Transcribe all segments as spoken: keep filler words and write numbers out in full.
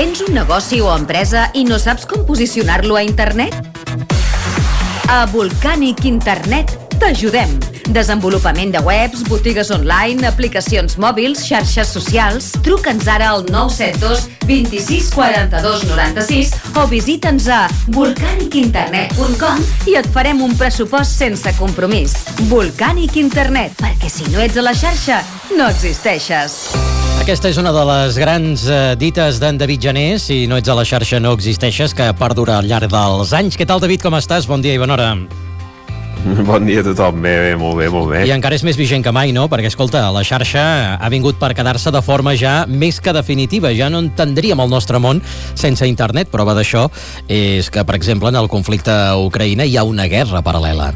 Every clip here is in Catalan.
Tens un negoci o empresa i no saps com posicionar-lo a internet? A Volcanic Internet t'ajudem. Desenvolupament de webs, botigues online, aplicacions mòbils, xarxes socials. Truca'ns ara al nou set dos vint-i-sis quaranta-dos noranta-sis o visita'ns a volcanic internet punt com i et farem un pressupost sense compromís. Volcanic Internet, perquè si no ets a la xarxa, no existeixes. Aquesta és una de les grans eh, dites d'en David Gené: si no ets a la xarxa no existeixes, que perdura al llarg dels anys. Què tal, David, com estàs? Bon dia i bona hora. Bon dia a tothom, bé, bé, molt bé, molt bé. I encara és més vigent que mai, no? Perquè, escolta, la xarxa ha vingut per quedar-se de forma ja més que definitiva. Ja no entendríem el nostre món sense internet. Prova d'això és que, per exemple, en el conflicte a Ucraïna hi ha una guerra paral·lela.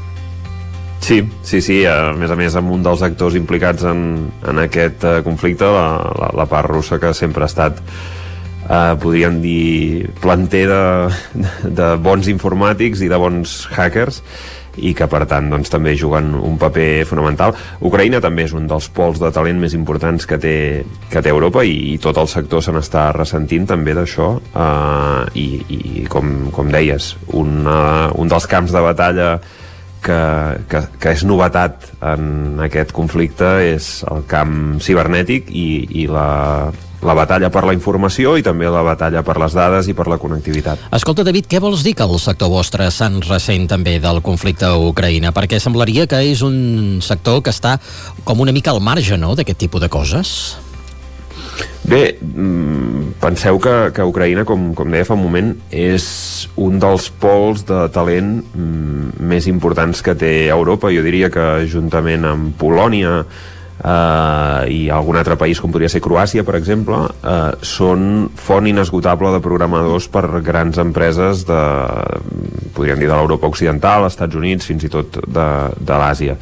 Sí, sí, sí, a més a més amb un dels actors implicats en, en aquest uh, conflicte, la, la, la part russa, que sempre ha estat, uh, podríem dir, planter de, de bons informàtics i de bons hackers, i que per tant doncs, també juguen un paper fonamental. Ucraïna també és un dels pols de talent més importants que té, que té Europa, i, i tot el sector se n'està ressentint també d'això, uh, i, i com, com deies, un, uh, un dels camps de batalla que, que, que és novetat en aquest conflicte és el camp cibernètic i, i la, la batalla per la informació, i també la batalla per les dades i per la connectivitat. Escolta, David, què vols dir que el sector vostre se'n ressent també del conflicte a Ucraïna? Perquè semblaria que és un sector que està com una mica al marge, no?, d'aquest tipus de coses. Bé, penseu que, que Ucraïna, com, com deia fa un moment, és un dels pols de talent més importants que té Europa. Jo diria que juntament amb Polònia eh, i algun altre país com podria ser Croàcia, per exemple, eh, són font inesgotable de programadors per grans empreses de, podríem dir, de l'Europa Occidental, Estats Units, fins i tot de, de l'Àsia.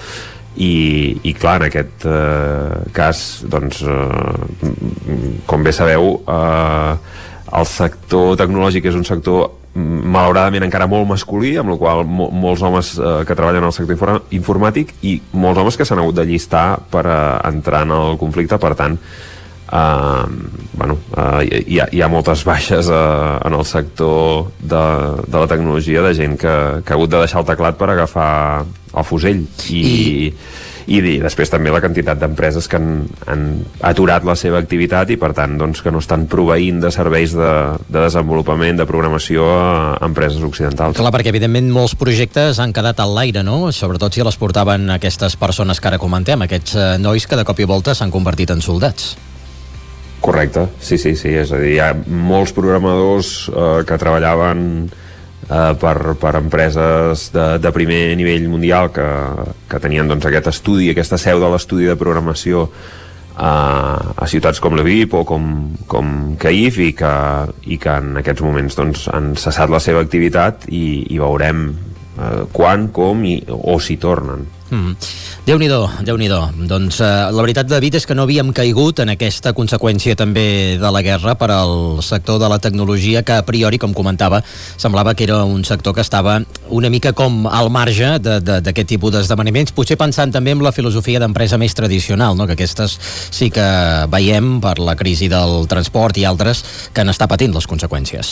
I, i clar, en aquest eh, cas, doncs, eh, com bé sabeu, eh, el sector tecnològic és un sector malauradament encara molt masculí, amb la qual mo molts homes eh, que treballen al sector informàtic, i molts homes que s'han hagut de llistar per eh, entrar en el conflicte. Per tant, Uh, bueno, uh, hi, ha, hi ha moltes baixes uh, en el sector de, de la tecnologia, de gent que, que ha hagut de deixar el teclat per agafar el fusell, i, I... i, i després també la quantitat d'empreses que han, han aturat la seva activitat i per tant doncs, que no estan proveint de serveis de, de desenvolupament, de programació a empreses occidentals. Clar, perquè evidentment molts projectes han quedat al l'aire, no? Sobretot si les portaven aquestes persones que ara comentem, aquests uh, nois que de cop i volta s'han convertit en soldats. Correcte, sí, sí, sí, és a dir, hi ha molts programadors eh, que treballaven eh, per, per empreses de, de primer nivell mundial que, que tenien doncs, aquest estudi, aquesta seu de l'estudi de programació eh, a ciutats com Lviv o com, com Kyiv, i que, i que en aquests moments doncs, han cessat la seva activitat, i, i veurem eh, quan, com i, o si tornen. Mm. Déu-n'hi-do, Déu-n'hi-do. Doncs eh, la veritat, David, és que no havíem caigut en aquesta conseqüència també de la guerra per al sector de la tecnologia, que a priori, com comentava, semblava que era un sector que estava una mica com al marge d'aquest tipus d'esdeveniments, potser pensant també en la filosofia d'empresa més tradicional, no? Que aquestes sí que veiem per la crisi del transport i altres que n'està patint les conseqüències.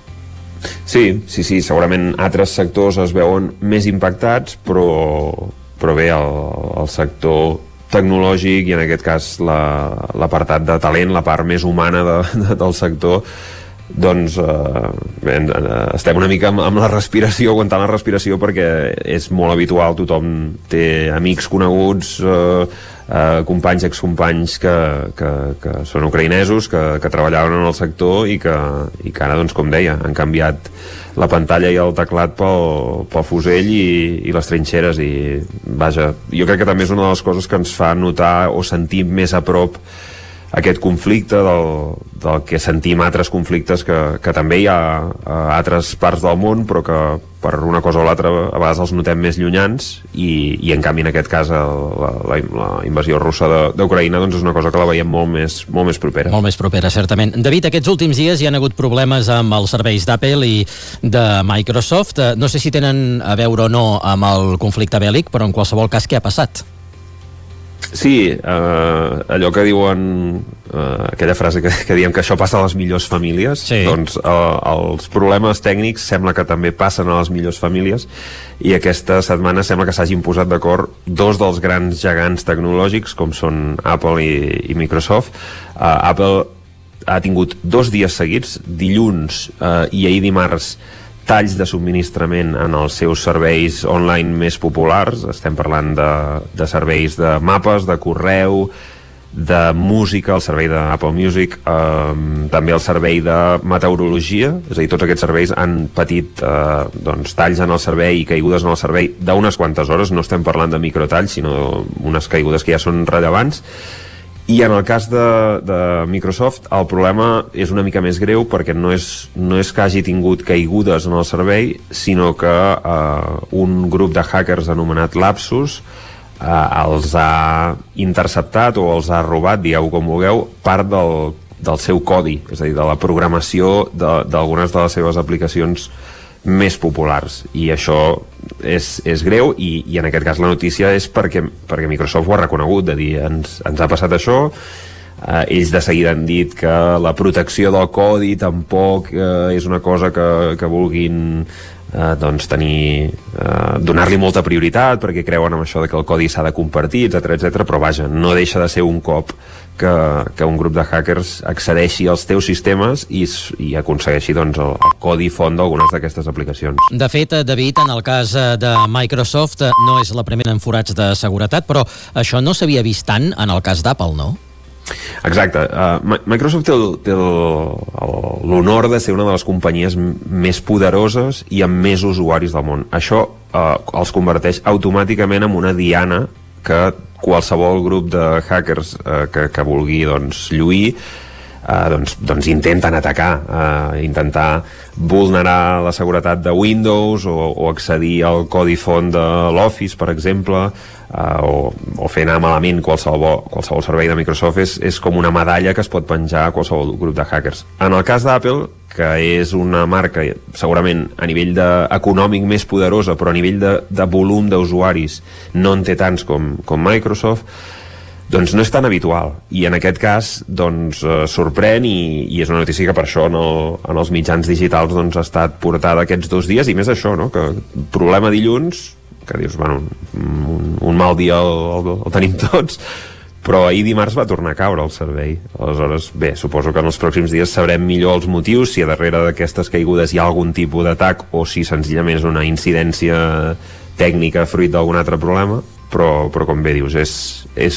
Sí, sí, sí, segurament altres sectors es veuen més impactats, però però bé, el, el sector tecnològic, i en aquest cas l'apartat la, de talent, la part més humana de, de, del sector, doncs eh, bé, estem una mica amb, amb la respiració, aguantant la respiració, perquè és molt habitual, tothom té amics coneguts, eh, eh, companys, excompanys que, que, que són ucraïnesos, que, que treballaven en el sector i que, i que ara, doncs, com deia, han canviat la pantalla i el teclat pel, pel fusell i, i les trinxeres, i vaja, jo crec que també és una de les coses que ens fa notar o sentir més a prop aquest conflicte del, del que sentim altres conflictes que, que també hi ha a altres parts del món, però que per una cosa o l'altra a vegades els notem més llunyans, i, i en canvi en aquest cas la, la, la invasió russa d'Ucraïna doncs és una cosa que la veiem molt més, molt més propera. Molt més propera, certament. David, aquests últims dies hi ha hagut problemes amb els serveis d'Apple i de Microsoft. No sé si tenen a veure o no amb el conflicte bèl·lic, però en qualsevol cas, què ha passat? Sí, eh, allò que diuen, eh, aquella frase que, que diem que això passa a les millors famílies, sí. Doncs eh, els problemes tècnics sembla que també passen a les millors famílies, i aquesta setmana sembla que s'hagin posat d'acord dos dels grans gegants tecnològics, com són Apple i, i Microsoft. eh, Apple ha tingut dos dies seguits, dilluns eh, i ahir dimarts, talls de subministrament en els seus serveis online més populars. Estem parlant de, de serveis de mapes, de correu, de música, el servei d'Apple Music, eh, també el servei de meteorologia, és a dir, tots aquests serveis han patit eh, doncs, talls en el servei i caigudes en el servei d'unes quantes hores. No estem parlant de microtalls, sinó unes caigudes que ja són rellevants. I en el cas de, de Microsoft el problema és una mica més greu, perquè no és, no és que hagi tingut caigudes en el servei, sinó que eh, un grup de hackers anomenat Lapsus eh, els ha interceptat o els ha robat, digueu com vulgueu, part del, del seu codi, és a dir, de la programació d'algunes de, de les seves aplicacions més populars, i això és, és greu, i, i en aquest cas la notícia és perquè, perquè Microsoft ho ha reconegut, de dir, ens, ens ha passat això. eh, ells de seguida han dit que la protecció del codi tampoc eh, és una cosa que, que vulguin eh, doncs tenir, eh, donar-li molta prioritat, perquè creuen en això de que el codi s'ha de compartir, etcètera, etcètera, però vaja, no deixa de ser un cop que, que un grup de hackers accedeixi als teus sistemes i, i aconsegueixi doncs, el, el codi font d'algunes d'aquestes aplicacions. De fet, David, en el cas de Microsoft no és la primera en forats de seguretat, però això no s'havia vist tant en el cas d'Apple, no? Exacte. Uh, Microsoft té l'honor de ser una de les companyies més poderoses i amb més usuaris del món. Això uh, els converteix automàticament en una diana que qualsevol grup de hackers eh, que, que vulgui doncs, lluir eh, doncs, doncs intenten atacar, eh, intentar vulnerar la seguretat de Windows o, o accedir al codi font de l'Office, per exemple, eh, o, o fer anar malament qualsevol, qualsevol servei de Microsoft. És, és com una medalla que es pot penjar a qualsevol grup de hackers. En el cas d'Apple, que és una marca segurament a nivell de, econòmic més poderosa, però a nivell de, de volum d'usuaris no en té tants com, com Microsoft, doncs no és tan habitual, i en aquest cas doncs eh, sorprèn, i, i és una notícia que per això en, el, en els mitjans digitals doncs, ha estat portada aquests dos dies, i més això, no? Que problema dilluns, que dius, bueno, un, un mal dia el, el, el tenim tots, però ahir dimarts va tornar a caure el servei. Aleshores, bé, suposo que en els pròxims dies sabrem millor els motius, si a darrere d'aquestes caigudes hi ha algun tipus d'atac o si senzillament és una incidència tècnica fruit d'algun altre problema, però, però com bé dius, és, és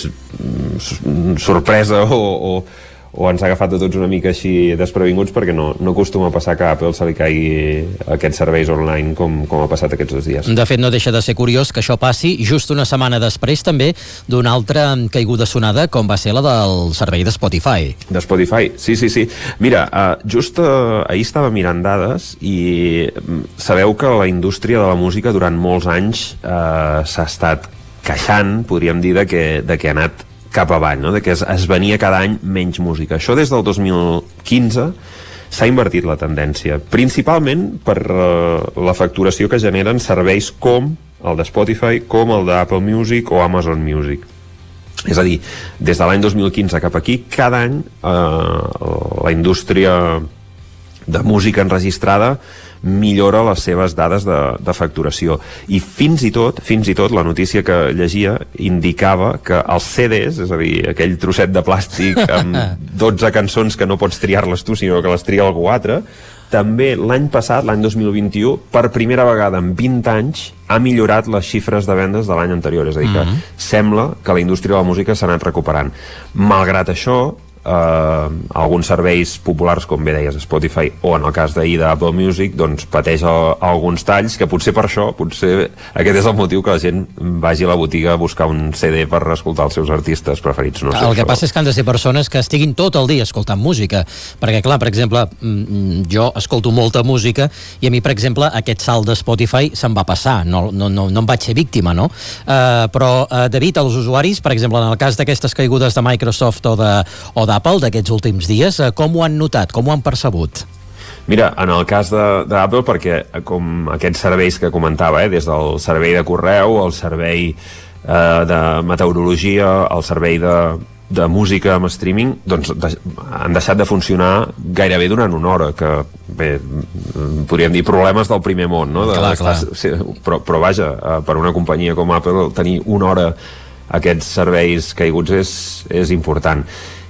sorpresa o, o, o ens ha agafat a tots una mica així desprevinguts, perquè no, no acostuma a passar que a Apple se li caigui aquests serveis online com, com ha passat aquests dos dies. De fet, no deixa de ser curiós que això passi just una setmana després també d'una altra caiguda sonada, com va ser la del servei de Spotify. De Spotify, sí, sí, sí. Mira, uh, just uh, ahir estava mirant dades i sabeu que la indústria de la música durant molts anys uh, s'ha estat queixant, podríem dir, de que, de que ha anat cap avall, no? De que es, es venia cada any menys música. Això des del dos mil quinze s'ha invertit la tendència, principalment per uh, la facturació que generen serveis com el de Spotify, com el d'Apple Music o Amazon Music. És a dir, des de l'any dos mil quinze cap aquí, cada any uh, la indústria de música enregistrada millora les seves dades de, de facturació, i fins i tot fins i tot la notícia que llegia indicava que els C Ds, és a dir, aquell trosset de plàstic amb dotze cançons que no pots triar-les tu sinó que les tria algú altre, també l'any passat, l'any dos mil vint-i-u, per primera vegada en vint anys ha millorat les xifres de vendes de l'any anterior. És a dir, que mm-hmm. sembla que la indústria de la música s'ha anat recuperant. Malgrat això, Uh, alguns serveis populars, com bé deies, Spotify, o en el cas d'ahir d'Apple Music, doncs pateix a, a alguns talls, que potser per això, potser aquest és el motiu que la gent vagi a la botiga a buscar un C D per escoltar els seus artistes preferits. No sé, el que això. passa és que han de ser persones que estiguin tot el dia escoltant música, perquè clar, per exemple, jo escolto molta música i a mi, per exemple, aquest salt de Spotify se'm va passar, no, no, no, no em vaig ser víctima, no? Uh, però, uh, David, els usuaris, per exemple, en el cas d'aquestes caigudes de Microsoft o de, o de Apple d'aquests últims dies, com ho han notat, com ho han percebut? Mira, en el cas d'Apple, perquè com aquests serveis que comentava, eh, des del servei de correu, el servei eh, de meteorologia, el servei de, de música amb streaming, doncs de, han deixat de funcionar gairebé durant una hora, que bé, podríem dir problemes del primer món, no? De, clar, clar. Sí, però, però vaja, per una companyia com Apple tenir una hora aquests serveis caiguts és, és important.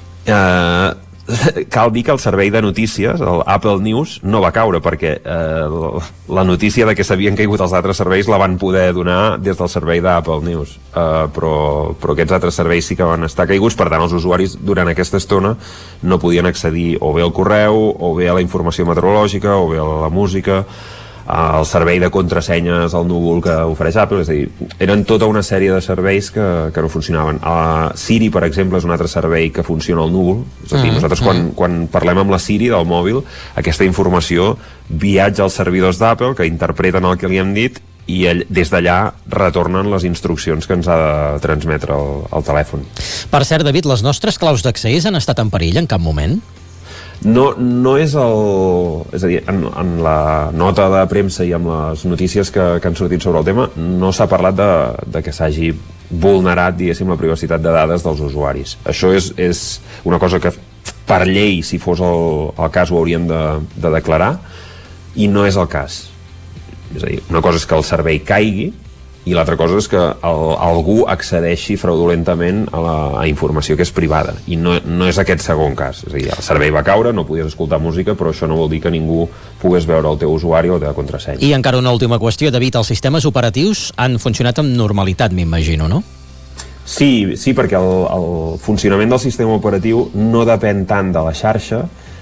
Eh, cal dir que el servei de notícies, el Apple News, no va caure, perquè eh, la notícia de que s'havien caigut els altres serveis la van poder donar des del servei d'Apple News, eh, però, però aquests altres serveis sí que van estar caiguts. Per tant, els usuaris durant aquesta estona no podien accedir o bé al correu, o bé a la informació meteorològica, o bé a la música, el servei de contrasenyes al núvol que ofereix Apple. És a dir, eren tota una sèrie de serveis que, que no funcionaven. Uh, Siri, per exemple, és un altre servei que funciona al núvol. És a dir, nosaltres quan, quan parlem amb la Siri del mòbil, aquesta informació viatja als servidors d'Apple, que interpreten el que li hem dit, i ell, des d'allà retornen les instruccions que ens ha de transmetre el, el telèfon. Per cert, David, les nostres claus d'accés han estat en perill en cap moment? No, no és el... És a dir, en, en la nota de premsa i amb les notícies que, que han sortit sobre el tema, no s'ha parlat de, de que s'hagi vulnerat, diguéssim, la privacitat de dades dels usuaris. Això és, és una cosa que, per llei, si fos el, el cas, ho haurien de, de declarar, i no és el cas. És a dir, una cosa és que el servei caigui, i l'altra cosa és que el, algú accedeixi fraudulentament a la a informació que és privada, i no, no és aquest segon cas. És a dir, el servei va caure, no podies escoltar música, però això no vol dir que ningú pogués veure el teu usuari o la teva contrasenya. I encara una última qüestió, David, els sistemes operatius han funcionat amb normalitat, m'imagino, no? Sí, sí, perquè el, el funcionament del sistema operatiu no depèn tant de la xarxa.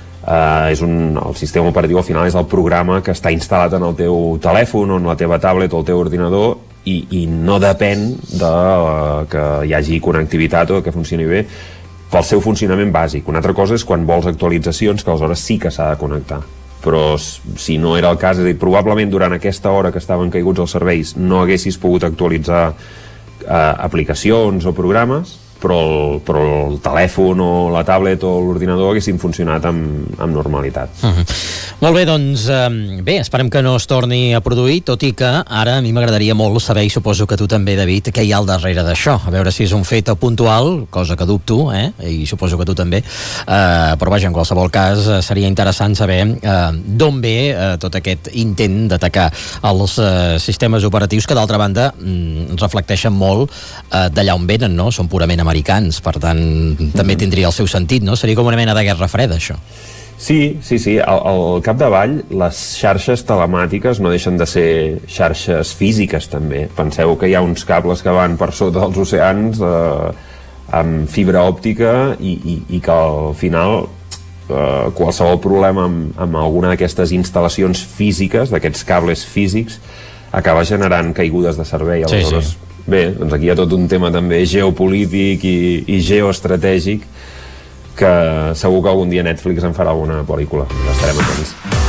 Uh, és un, el sistema operatiu al final és el programa que està instal·lat en el teu telèfon o en la teva tablet o el teu ordinador, i, i no depèn de uh, que hi hagi connectivitat o que funcioni bé pel seu funcionament bàsic. Una altra cosa és quan vols actualitzacions, que aleshores sí que s'ha de connectar, però si no era el cas, és a dir, probablement durant aquesta hora que estaven caiguts els serveis no haguessis pogut actualitzar uh, aplicacions o programes, però el, però el telèfon o la tablet o l'ordinador haguessin funcionat amb, amb normalitat. Uh-huh. Molt bé, doncs eh, bé, esperem que no es torni a produir, tot i que ara a mi m'agradaria molt saber, i suposo que tu també, David, què hi ha al darrere d'això, a veure si és un fet puntual, cosa que dubto, eh? I suposo que tu també, eh, però vaja, en qualsevol cas eh, seria interessant saber eh, d'on ve eh, tot aquest intent d'atacar els eh, sistemes operatius que d'altra banda mm, reflecteixen molt eh, d'allà on venen, no? Són purament americans, per tant també tindria el seu sentit, no? Seria com una mena de guerra freda, això. Sí, sí, sí. Al, al capdavall, les xarxes telemàtiques no deixen de ser xarxes físiques, també. Penseu que hi ha uns cables que van per sota dels oceans eh, amb fibra òptica i, i, i que al final eh, qualsevol problema amb, amb alguna d'aquestes instal·lacions físiques, d'aquests cables físics, acaba generant caigudes de servei. Aleshores, sí, sí. Bé, doncs aquí hi ha tot un tema també geopolític i, i geoestratègic que segur que algun dia Netflix en farà alguna pel·lícula. Ja estarem atents.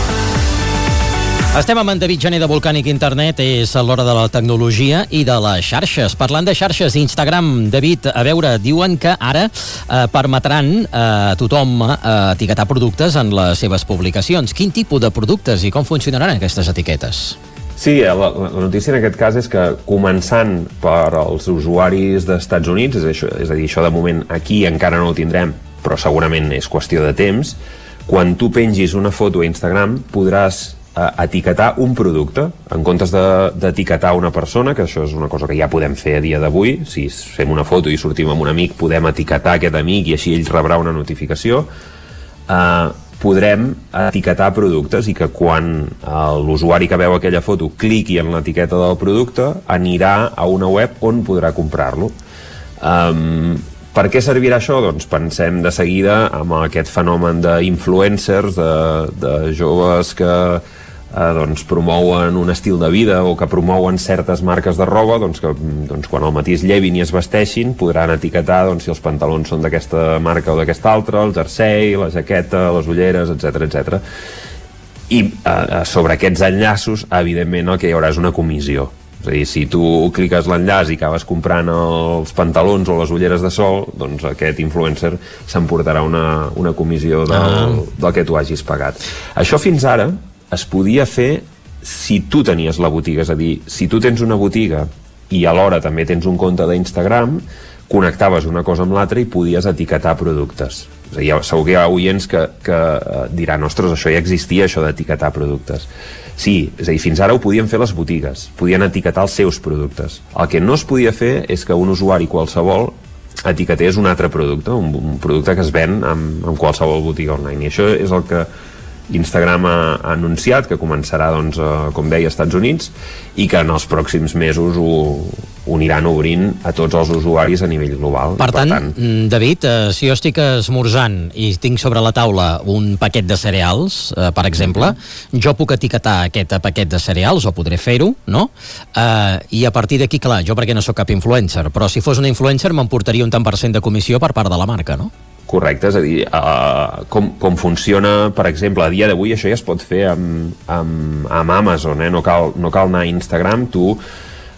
Estem amb en David Gené de Volcànic Internet, és a l'hora de la tecnologia i de les xarxes. Parlant de xarxes, Instagram, David, a veure, diuen que ara eh, permetran a eh, tothom eh, etiquetar productes en les seves publicacions. Quin tipus de productes i com funcionaran aquestes etiquetes? Sí, la, la notícia en aquest cas és que començant per als usuaris dels Estats Units, és, això, és a dir, això de moment aquí encara no ho tindrem, però segurament és qüestió de temps, quan tu pengis una foto a Instagram podràs eh, etiquetar un producte en comptes d'etiquetar de, una persona, que això és una cosa que ja podem fer a dia d'avui. Si fem una foto i sortim amb un amic, podem etiquetar aquest amic i així ell rebrà una notificació. Eh, podrem etiquetar productes i que quan l'usuari que veu aquella foto cliqui en l'etiqueta del producte anirà a una web on podrà comprar-lo. Um, per què servirà això? Doncs pensem de seguida amb aquest fenomen d'influencers, de, de joves que eh, doncs promouen un estil de vida o que promouen certes marques de roba, doncs que doncs quan al matí es llevin i es vesteixin podran etiquetar doncs, si els pantalons són d'aquesta marca o d'aquesta altra, el jersei, la jaqueta, les ulleres, etcètera, etcètera. I eh, sobre aquests enllaços, evidentment, el que hi haurà és una comissió. És a dir, si tu cliques l'enllaç i acabes comprant els pantalons o les ulleres de sol, doncs aquest influencer s'emportarà una, una comissió del, ah. del que tu hagis pagat. Això fins ara es podia fer si tu tenies la botiga, és a dir, si tu tens una botiga i alhora també tens un compte d'Instagram, connectaves una cosa amb l'altra i podies etiquetar productes. És a dir, segur que hi ha oients que, que diran, ostres, això ja existia, això d'etiquetar productes. Sí, és a dir, fins ara ho podien fer les botigues, podien etiquetar els seus productes. El que no es podia fer és que un usuari qualsevol etiquetés un altre producte, un, un producte que es ven en, en qualsevol botiga online. I això és el que Instagram ha, ha anunciat, que començarà, doncs, a, com deia, als Estats Units, i que en els pròxims mesos ho, ho aniran obrint a tots els usuaris a nivell global. Per, per tant, tant, David, eh, si jo estic esmorzant i tinc sobre la taula un paquet de cereals, eh, per exemple, mm-hmm. jo puc etiquetar aquest paquet de cereals, o podré fer-ho, no? Eh, I a partir d'aquí, clar, jo perquè no sóc cap influencer, però si fos un influencer m'emportaria un tant per cent de comissió per part de la marca, no? Correcte, és a dir, uh, com, com funciona, per exemple, a dia d'avui això ja es pot fer amb, amb, amb Amazon, eh? no, cal, no cal anar a Instagram, tu uh,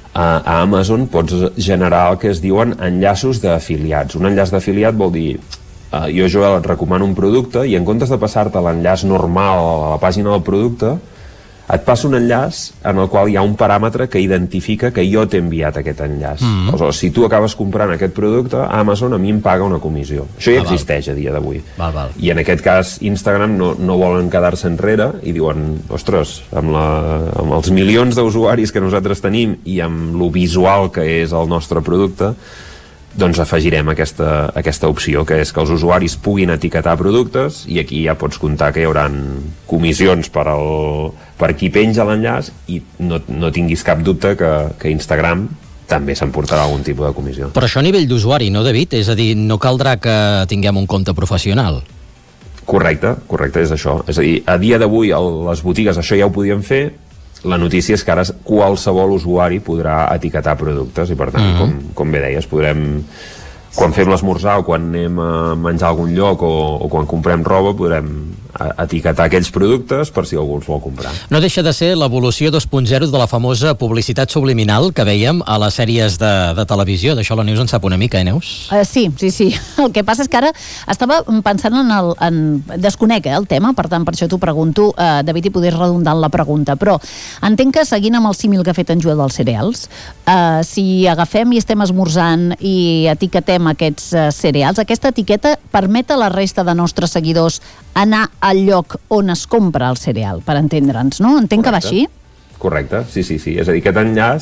a Amazon pots generar el que es diuen enllaços d'afiliats. Un enllaç d'afiliat vol dir, uh, jo, Joel, et recomano un producte i en comptes de passar-te l'enllaç normal a la pàgina del producte, et passa un enllaç en el qual hi ha un paràmetre que identifica que jo t'he enviat aquest enllaç. Mm-hmm. Aleshores, si tu acabes comprant aquest producte, Amazon a mi em paga una comissió. Això ja ah, existeix val. A dia d'avui. Val, val. I en aquest cas Instagram no, no volen quedar-se enrere i diuen, ostres, amb, la, amb els milions d'usuaris que nosaltres tenim i amb lo visual que és el nostre producte, doncs afegirem aquesta, aquesta opció, que és que els usuaris puguin etiquetar productes, i aquí ja pots comptar que hi haurà comissions per, el, per qui penja l'enllaç, i no, no tinguis cap dubte que, que Instagram també s'emportarà algun tipus de comissió. Però això a nivell d'usuari, no, David? És a dir, no caldrà que tinguem un compte professional. Correcte, correcte, és això. És a dir, a dia d'avui les botigues això ja ho podien fer. La notícia és que ara qualsevol usuari podrà etiquetar productes i, per tant, uh-huh. com, com bé deies, podrem, quan fem l'esmorzar o quan anem a menjar a algun lloc o, o quan comprem roba, podrem etiquetar aquells productes per si algú els vol comprar. No deixa de ser l'evolució dos punt zero de la famosa publicitat subliminal que vèiem a les sèries de, de televisió. D'això la Neus en sap una mica, eh, Neus? Uh, sí, sí, sí. El que passa és que ara estava pensant en el... En... Desconec, eh, el tema, per tant, per això t'ho pregunto, uh, David, i podés redundar en la pregunta, però entenc que, seguint amb el símil que ha fet en Joel dels cereals, uh, si agafem i estem esmorzant i etiquetem aquests uh, cereals, aquesta etiqueta permet a la resta de nostres seguidors anar al lloc on es compra el cereal, per entendre'ns, no? Entenc Correcte. Que va així? Correcte, sí, sí, sí. És a dir, aquest enllaç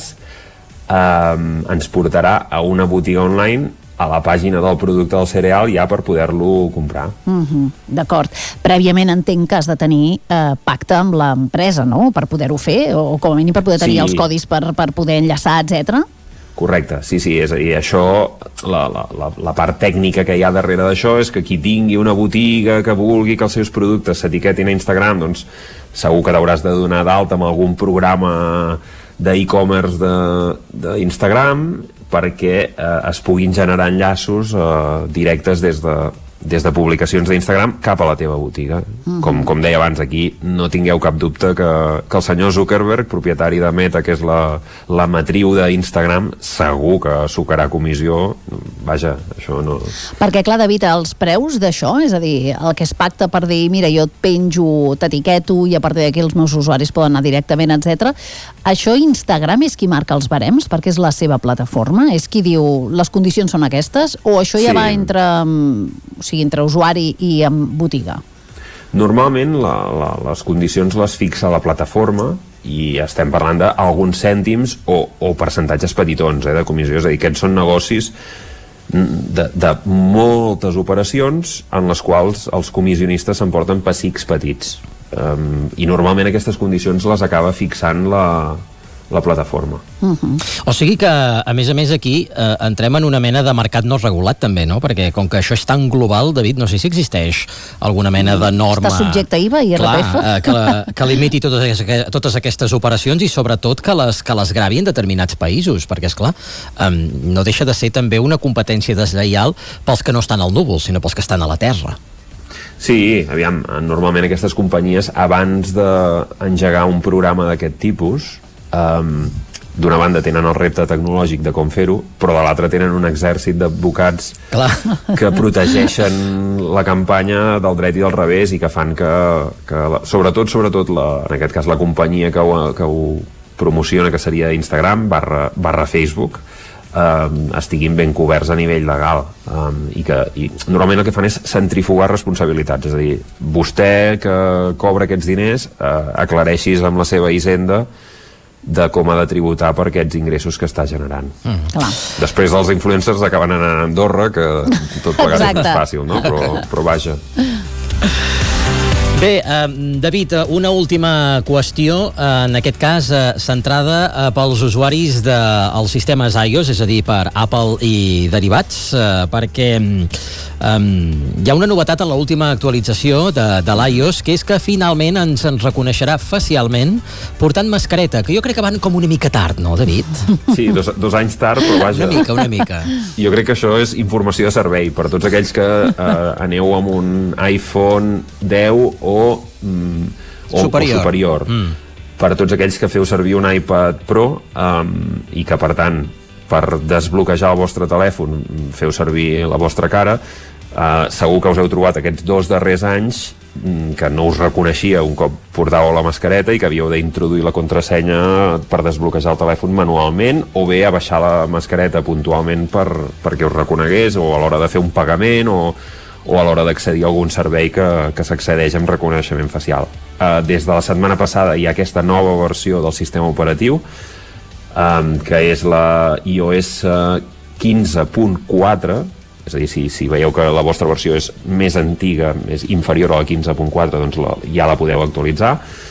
eh, ens portarà a una botiga online, a la pàgina del producte del cereal, ja per poder-lo comprar. Uh-huh. D'acord. Prèviament entenc que has de tenir eh, pacte amb l'empresa, no?, per poder-ho fer, o com a mínim per poder tenir sí. els codis per, per poder enllaçar, etcètera. Correcte, sí, sí, és a dir, això, la, la, la, la part tècnica que hi ha darrere d'això és que qui tingui una botiga que vulgui que els seus productes s'etiquetin a Instagram, doncs segur que t'hauràs de donar d'alta amb algun programa d'e-commerce d'Instagram perquè eh, es puguin generar enllaços eh, directes des de, des de publicacions d'Instagram cap a la teva botiga. Uh-huh. Com, com deia abans, aquí no tingueu cap dubte que, que el senyor Zuckerberg, propietari de Meta, que és la, la matriu d'Instagram, segur que sucarà comissió. Vaja, això no... Perquè, clar, David, els preus d'això, és a dir, el que es pacta per dir, mira, jo et penjo, t'etiqueto i a partir d'aquí els meus usuaris poden anar directament, etcètera. Això Instagram és qui marca els barems perquè és la seva plataforma? És qui diu les condicions són aquestes? O això ja sí. va entre... o sigui, entre usuari i amb botiga? Normalment la, la, les condicions les fixa la plataforma i estem parlant d'alguns cèntims o, o percentatges petitons eh, de comissió, és a dir, aquests són negocis de, de moltes operacions en les quals els comissionistes s'emporten pessics petits um, i normalment aquestes condicions les acaba fixant la la plataforma. Uh-huh. O sigui que, a més a més, aquí eh, entrem en una mena de mercat no regulat també, no? Perquè com que això és tan global, David, no sé si existeix alguna mena de norma... Està subjecte a I V A i I R P F. Clar, eh, que, la, que limiti totes, totes aquestes operacions i sobretot que les, que les gravi en determinats països, perquè, esclar, eh, no deixa de ser també una competència deslleial pels que no estan al núvol, sinó pels que estan a la terra. Sí, aviam, normalment aquestes companyies, abans d'engegar un programa d'aquest tipus, Um, d'una banda tenen el repte tecnològic de com fer-ho, però de l'altra tenen un exèrcit d'advocats que protegeixen la campanya del dret i del revés i que fan que, que la, sobretot, sobretot la, en aquest cas la companyia que ho, que ho promociona, que seria Instagram barra, barra Facebook, eh, estiguin ben coberts a nivell legal, um, i que i normalment el que fan és centrifugar responsabilitats, és a dir, vostè que cobra aquests diners, eh, aclareixis amb la seva hisenda de com ha de tributar per aquests ingressos que està generant. Mm. Clar. Després els influencers acaben anant a Andorra, que tot plegat és més fàcil, no? Però, però vaja. Bé, eh, David, una última qüestió, en aquest cas eh, centrada eh, pels usuaris dels sistemes iOS, és a dir, per Apple i derivats, eh, perquè eh, hi ha una novetat en l'última actualització de, de l'iOS, que és que finalment ens en reconeixerà facialment portant mascareta, que jo crec que van com una mica tard, no, David? Sí, dos, dos anys tard, però vaja. Una mica, una mica. Jo crec que això és informació de servei per tots aquells que eh, aneu amb un iPhone deu o, mm, o superior, o superior. Mm. Per tots aquells que feu servir un iPad Pro um, i que per tant per desbloquejar el vostre telèfon feu servir la vostra cara, uh, segur que us heu trobat aquests dos darrers anys mm, que no us reconeixia un cop portàveu la mascareta i que havíeu d'introduir la contrasenya per desbloquejar el telèfon manualment, o bé a baixar la mascareta puntualment per, perquè us reconegués, o a l'hora de fer un pagament, o o a l'hora d'accedir a algun servei que, que s'accedeix amb reconeixement facial. Uh, des de la setmana passada hi ha aquesta nova versió del sistema operatiu, um, que és la iOS quinze punt quatre, és a dir, si, si veieu que la vostra versió és més antiga, és inferior a la quinze punt quatre, doncs la, ja la podeu actualitzar.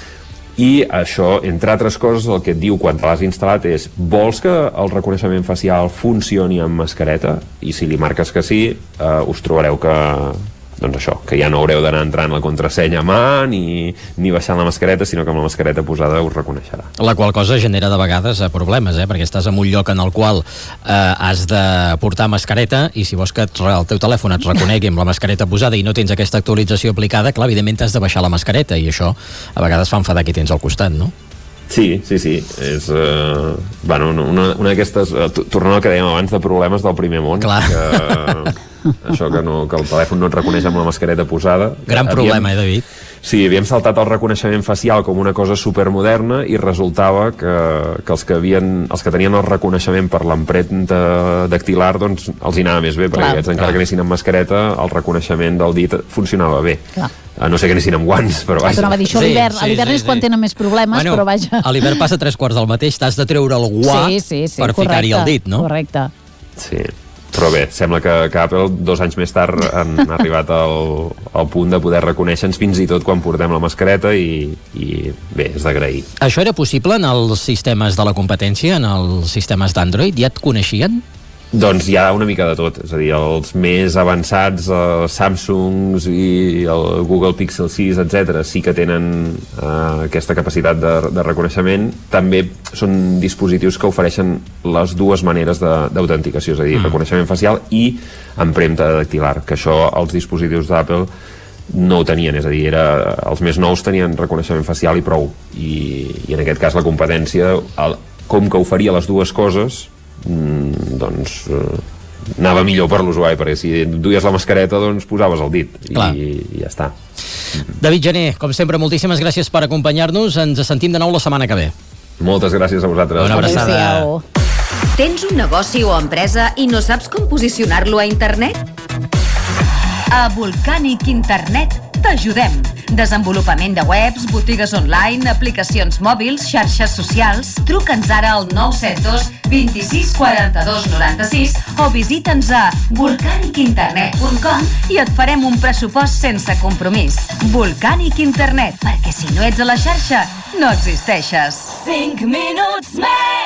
I això, entre altres coses, el que et diu quan te l'has instal·lat és: vols que el reconeixement facial funcioni amb mascareta? I si li marques que sí, eh, us trobareu que, doncs això, que ja no haureu d'anar entrant la contrasenya a mà ni, ni baixant la mascareta, sinó que amb la mascareta posada us reconeixerà. La qual cosa genera de vegades eh, problemes, eh? Perquè estàs en un lloc en el qual eh, has de portar mascareta, i si vols que et, el teu telèfon et reconegui amb la mascareta posada i no tens aquesta actualització aplicada, clar, evidentment has de baixar la mascareta, i això a vegades fa enfadar qui tens al costat, no? Sí, sí, sí. És, uh, bueno, una, una d'aquestes... Uh, tornant al que dèiem abans de problemes del primer món. Clar. Que, això que, no, que el telèfon no et reconeix amb la mascareta posada. Gran problema, eh, David? Sí, havíem saltat el reconeixement facial com una cosa supermoderna i resultava que, que, els, que havien, els que tenien el reconeixement per l'empremta dactilar, doncs els hi anava més bé, perquè aquests, encara que anessin amb mascareta, el reconeixement del dit funcionava bé. Clar. A no ser que anessin amb guants, però vaja. Però dir, això a l'hivern, sí, sí, a l'hivern sí, és sí. quan tenen més problemes, bueno, però vaja. A l'hivern passa tres quarts del mateix, t'has de treure el guà sí, sí, sí, per ficar-hi el dit, no? Correcte. Sí. Però bé, sembla que, que Apple dos anys més tard han arribat al, al punt de poder reconèixer-nos fins i tot quan portem la mascareta, i, i bé, és d'agrair. Això era possible en els sistemes de la competència, en els sistemes d'Android? Ja et coneixien? Doncs hi ha una mica de tot, és a dir, els més avançats, els Samsungs i el Google Pixel sis, etcètera, sí que tenen eh, aquesta capacitat de, de reconeixement. També són dispositius que ofereixen les dues maneres d'autenticació, és a dir, mm. reconeixement facial i empremta dactilar, que això els dispositius d'Apple no ho tenien, és a dir, era, els més nous tenien reconeixement facial i prou, i, i en aquest cas la competència, el, com que oferia les dues coses, mm, doncs eh, anava millor per l'usuari, perquè si duies la mascareta doncs posaves el dit i, i ja està. David Gené, com sempre, moltíssimes gràcies per acompanyar-nos, ens sentim de nou la setmana que ve. Moltes gràcies a vosaltres. Una abraçada. Tens un negoci o empresa i no saps com posicionar-lo a internet? A Volcanic Internet t'ajudem. Desenvolupament de webs, botigues online, aplicacions mòbils, xarxes socials. Truca'ns ara al nou set dos, vint-i-sis, quaranta-dos, noranta-sis o visita'ns a volcanic internet punt com i et farem un pressupost sense compromís. Volcanic Internet, perquè si no ets a la xarxa, no existeixes. cinc minuts més!